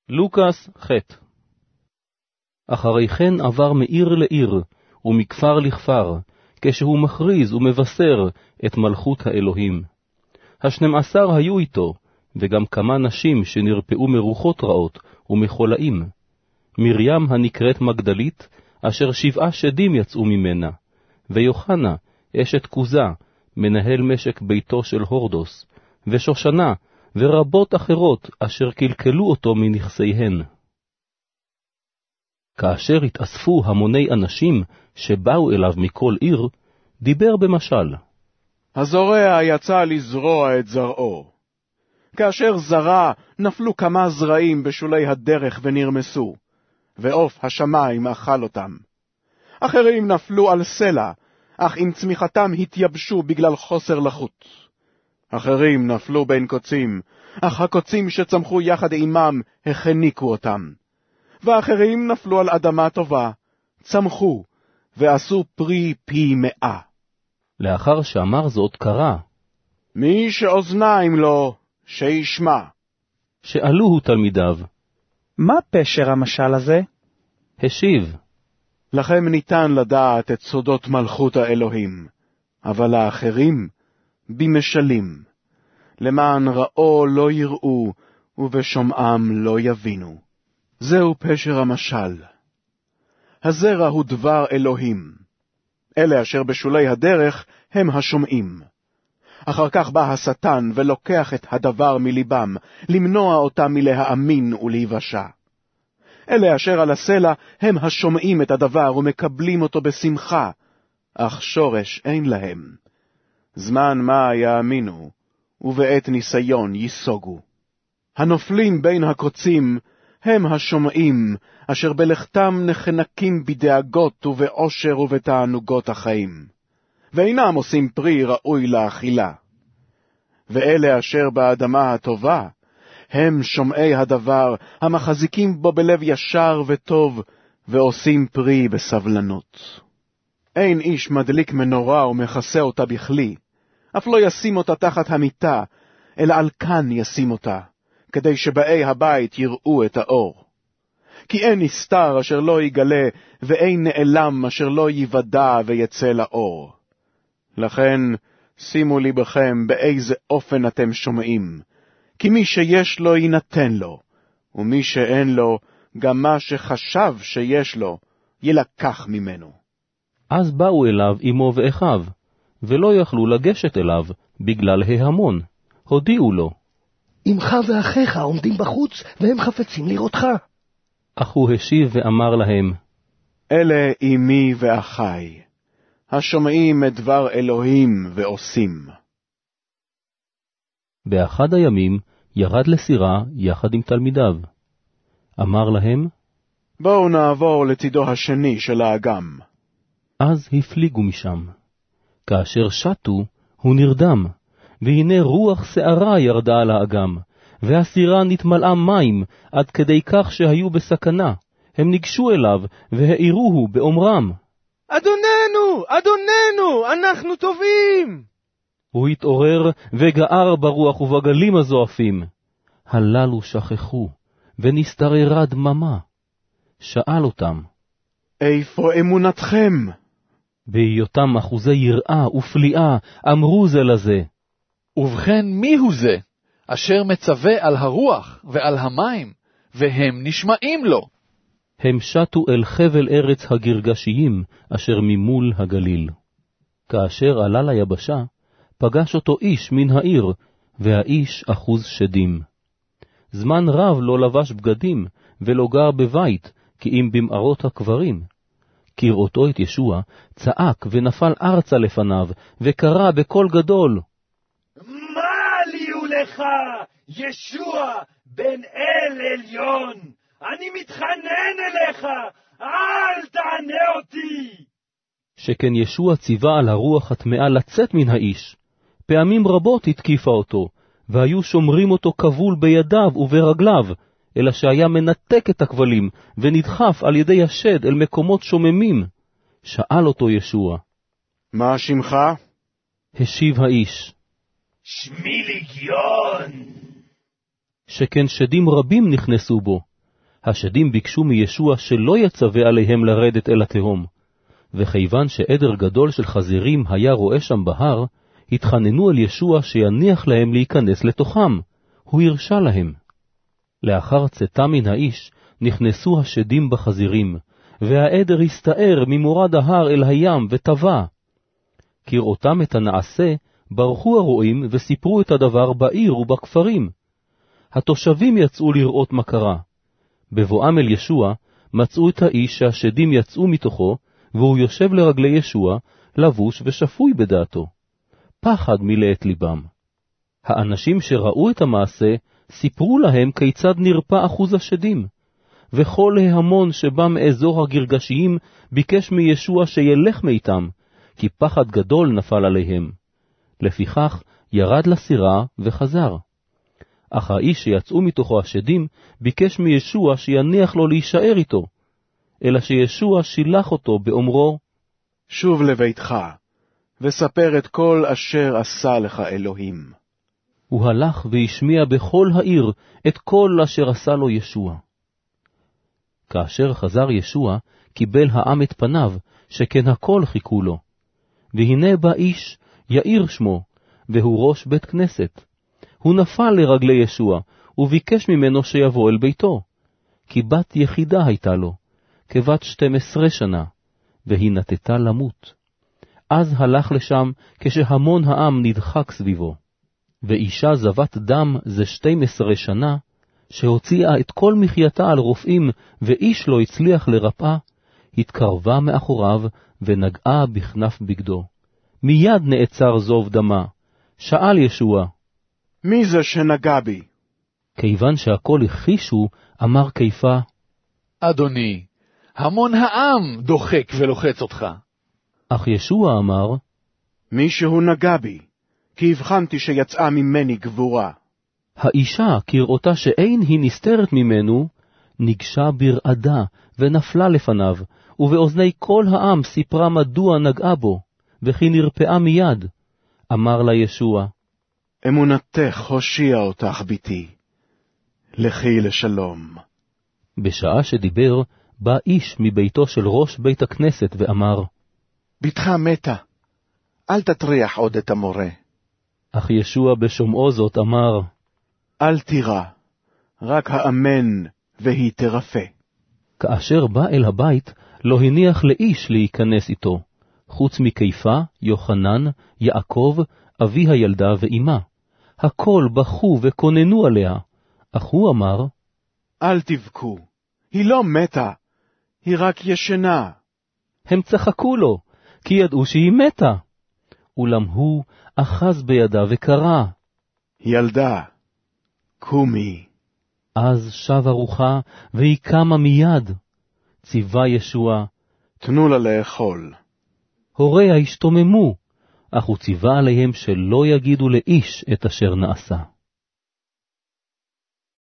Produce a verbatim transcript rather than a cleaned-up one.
לוקס ח'. אחרי כן עבר מעיר לעיר, ומכפר לכפר, כשהוא מכריז ומבשר את מלכות האלוהים. השנים עשר היו איתו, וגם כמה נשים שנרפאו מרוחות רעות ומחולאים. מרים הנקראת מגדלית, אשר שבעה שדים יצאו ממנה, ויוחנה, אשת כוזה, מנהל משק ביתו של הורדוס, ושושנה, ורבות אחרות אשר קלקלו אותו מנכסיהן. כאשר התאספו המוני אנשים שבאו אליו מכל עיר, דיבר במשל. הזורע יצא לזרוע את זרעו. כאשר זרע, נפלו כמה זרעים בשולי הדרך ונרמסו, ועוף השמיים אכל אותם. אחרים נפלו על סלע, אך עם צמיחתם התייבשו בגלל חוסר לחות. אחרים נפלו בין קוצים, אך הקוצים שצמחו יחד עמם החניקו אותם. ואחרים נפלו על אדמה טובה, צמחו, ועשו פרי פי מאה. לאחר שאמר זאת קרא, מי שאוזניים לו, שישמע. שאלוהו תלמידיו, מה פשר המשל הזה? השיב, לכם ניתן לדעת את סודות מלכות האלוהים, אבל האחרים במשלים, למען ראו לא יראו, ובשומעם לא יבינו. זהו פשר המשל. הזרע הוא דבר אלוהים. אלה אשר בשולי הדרך הם השומעים. אחר כך בא השטן ולוקח את הדבר מליבם, למנוע אותם מלהאמין ולהיוושע. אלה אשר על הסלע הם השומעים את הדבר ומקבלים אותו בשמחה, אך שורש אין להם. זמן מה יאמינו, ובעת ניסיון יסוגו. הנופלים בין הקוצים הם השומעים, אשר בלכתם נחנקים בדאגות ובעושר ובתענוגות החיים, ואינם עושים פרי ראוי לאכילה. ואלה אשר באדמה הטובה, הם שומעי הדבר, המחזיקים בו בלב ישר וטוב, ועושים פרי בסבלנות. אין איש מדליק מנורה ומכסה אותה בכלי, אף לא ישים אותה תחת המיטה, אלא על כאן ישים אותה, כדי שבאי הבית יראו את האור. כי אין נסתר אשר לא יגלה, ואין נעלם אשר לא יוודע ויצא לאור. לכן שימו ליבכם באיזה אופן אתם שומעים, כי מי שיש לו יינתן לו, ומי שאין לו, גם מה שחשב שיש לו, ילקח ממנו. אז באו אליו אמו ואחיו, ולא יכלו לגשת אליו בגלל ההמון. הודיעו לו, אמך ואחיך עומדים בחוץ, והם חפצים לראותך. אך הוא השיב ואמר להם, אלה אמי ואחי, השומעים את דבר אלוהים ועושים. באחד הימים ירד לסירה יחד עם תלמידיו. אמר להם, בואו נעבור לצידו השני של האגם. אז הפליגו משם. כאשר שטו, הוא נרדם, והנה רוח שערה ירדה על האגם, והסירה נתמלאה מים עד כדי כך שהיו בסכנה. הם ניגשו אליו והעירוהו באומרם, אדוננו, אדוננו, אנחנו טובים. הוא התעורר וגער ברוח ובגלים הזועפים. הללו שכחו, ונסתררה דממה. שאל אותם, איפה אמונתכם? בהיותם אחוזי יראה ופליאה, אמרו זה לזה, ובכן מי הוא זה, אשר מצווה על הרוח ועל המים, והם נשמעים לו? הם שטו אל חבל ארץ הגרגשיים, אשר ממול הגליל. כאשר עלה ליבשה, פגש אותו איש מן העיר, והאיש אחוז שדים. זמן רב לא לבש בגדים, ולא גר בבית, כי אם במערות הקברים. כראותו את ישוע, צעק ונפל ארצה לפניו, וקרא בקול גדול, מה ליהו לך, ישוע, בן אל עליון? אני מתחנן אליך, אל תענה אותי. שכן ישוע ציווה על הרוח הטמאה לצאת מן האיש. פעמים רבות התקיפה אותו, והיו שומרים אותו כבול בידיו וברגליו, אלא שהיה מנתק את הכבלים, ונדחף על ידי השד אל מקומות שוממים. שאל אותו ישוע, מה שמך? השיב האיש, שמי לגיון. שכן שדים רבים נכנסו בו, השדים ביקשו מישוע שלא יצווה עליהם לרדת אל התהום, וכיוון שעדר גדול של חזירים היה רואה שם בהר, התחננו אל ישוע שיניח להם להיכנס לתוכם, הוא הרשה להם. לאחר צאתה מן האיש, נכנסו השדים בחזירים, והעדר הסתער ממורד ההר אל הים וטבע. כראותם את הנעשה, ברחו הרועים וסיפרו את הדבר בעיר ובכפרים. התושבים יצאו לראות מה קרה. בבואם אל ישוע, מצאו את האיש שהשדים יצאו מתוכו, והוא יושב לרגלי ישוע, לבוש ושפוי בדעתו. פחד מילא את ליבם. האנשים שראו את המעשה, סיפרו להם כיצד נרפא אחוז השדים, וכל ההמון שבא מאזור הגרגשיים ביקש מישוע שילך מאיתם, כי פחד גדול נפל עליהם. לפיכך ירד לסירה וחזר. אך האיש שיצאו מתוכו השדים ביקש מישוע שיניח לו להישאר איתו, אלא שישוע שילח אותו באומרו, שוב לביתך, וספר את כל אשר עשה לך אלוהים. הוא הלך והשמיע בכל העיר את כל אשר עשה לו ישוע. כאשר חזר ישוע, קיבל העם את פניו, שכן הכל חיכו לו. והנה בא איש, יאיר שמו, והוא ראש בית כנסת. הוא נפל לרגלי ישוע, וביקש ממנו שיבוא אל ביתו, כי בת יחידה הייתה לו, כבת שתים עשרה שנה, והיא נטתה למות. אז הלך לשם, כשהמון העם נדחק סביבו. ואישה זבת דם זה שתים עשרה שנה, שהוציאה את כל מחייתה על רופאים, ואיש לא הצליח לרפאה, התקרבה מאחוריו ונגעה בכנף בגדו. מיד נעצר זוב דמה. שאל ישוע, מי זה שנגע בי? כיוון שהכל הכחישו, אמר כיפה, אדוני, המון העם דוחק ולוחץ אותך. אך ישוע אמר, מישהו נגע בי, כי הבחנתי שיצאה ממני גבורה. האישה, כראותה שאין היא נסתרת ממנו, ניגשה ברעדה ונפלה לפניו, ובאוזני כל העם סיפרה מדוע נגעה בו, וכי נרפאה מיד. אמר לה ישוע, אמונתך הושיעה אותך ביתי, לכי לשלום. בשעה שדיבר, בא איש מביתו של ראש בית הכנסת ואמר, בתך מתה, אל תטריח עוד את המורה. אך ישוע בשומעו זאת אמר, אל תירא, רק האמן והיא תרפא. כאשר בא אל הבית, לא הניח לאיש להיכנס איתו, חוץ מכיפה, יוחנן, יעקב, אבי הילדה ואימה. הכל בכו וקוננו עליה, אך הוא אמר, אל תבכו, היא לא מתה, היא רק ישנה. הם צחקו לו, כי ידעו שהיא מתה. אולם הוא אחז בידה וקרא, ילדה, קומי. אז שבה רוחה והיא קמה מיד. ציווה ישוע, תנו לה לאכול. הוריה השתוממו, אך הוא ציווה עליהם שלא יגידו לאיש את אשר נעשה.